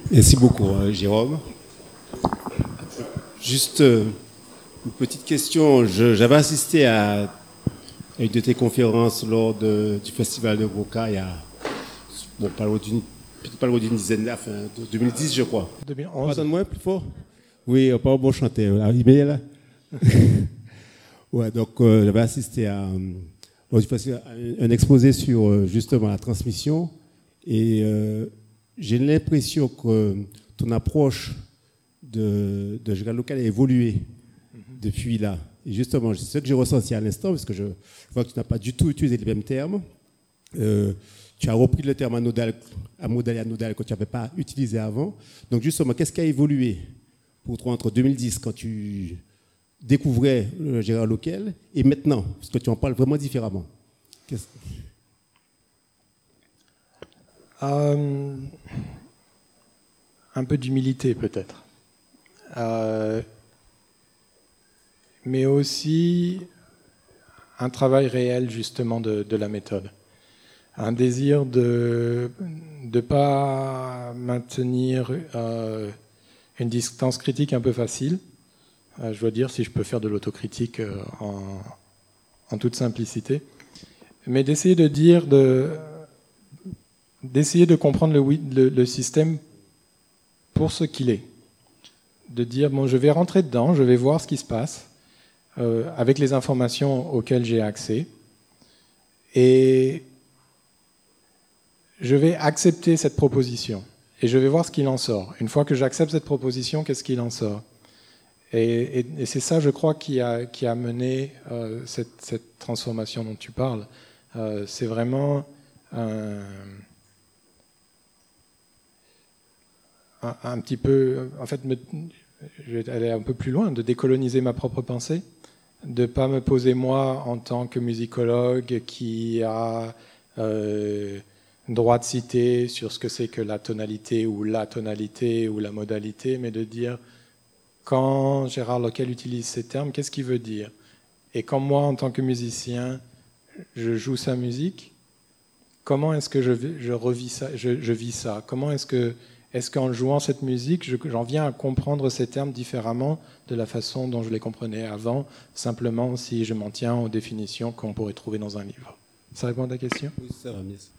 Merci beaucoup, Jérôme. Juste une petite question. J'avais assisté à une de tes conférences lors du festival de Boca il y a pas loin d'une dizaine d'années, enfin, 2010, je crois. 2011. Pardonne-moi plus fort. Oui, pas bon chanter. Il est là. Ouais, donc j'avais assisté lors du festival, à un exposé sur justement la transmission. Et j'ai l'impression que ton approche de Gérald Local a évolué depuis là. Et justement, c'est ce que j'ai ressenti à l'instant, parce que je vois que tu n'as pas du tout utilisé les mêmes termes. Tu as repris le terme anodal et anodal que tu n'avais pas utilisé avant. Donc justement, qu'est-ce qui a évolué pour toi entre 2010, quand tu découvrais le Gérald Local, et maintenant, parce que tu en parles vraiment différemment? Un peu d'humilité peut-être. Mais aussi un travail réel justement de la méthode. Un désir de ne pas maintenir une distance critique un peu facile. Je dois dire, si je peux faire de l'autocritique en toute simplicité. Mais d'essayer de dire, d'essayer de comprendre le système pour ce qu'il est. De dire, bon, je vais rentrer dedans, je vais voir ce qui se passe avec les informations auxquelles j'ai accès. Et je vais accepter cette proposition. Et je vais voir ce qu'il en sort. Une fois que j'accepte cette proposition, qu'est-ce qu'il en sort? Et c'est ça, je crois, qui a mené cette transformation dont tu parles. C'est vraiment un petit peu, en fait, je vais aller un peu plus loin, de décoloniser ma propre pensée, de ne pas me poser moi en tant que musicologue qui a droit de citer sur ce que c'est que la tonalité ou la modalité, mais de dire quand Gérald Local utilise ces termes, qu'est-ce qu'il veut dire? Et quand moi, en tant que musicien, je joue sa musique, comment est-ce que je revis ça, je vis ça? Comment est-ce qu'en jouant cette musique, j'en viens à comprendre ces termes différemment de la façon dont je les comprenais avant, simplement si je m'en tiens aux définitions qu'on pourrait trouver dans un livre? Ça répond à ta question? Oui, ça va, merci.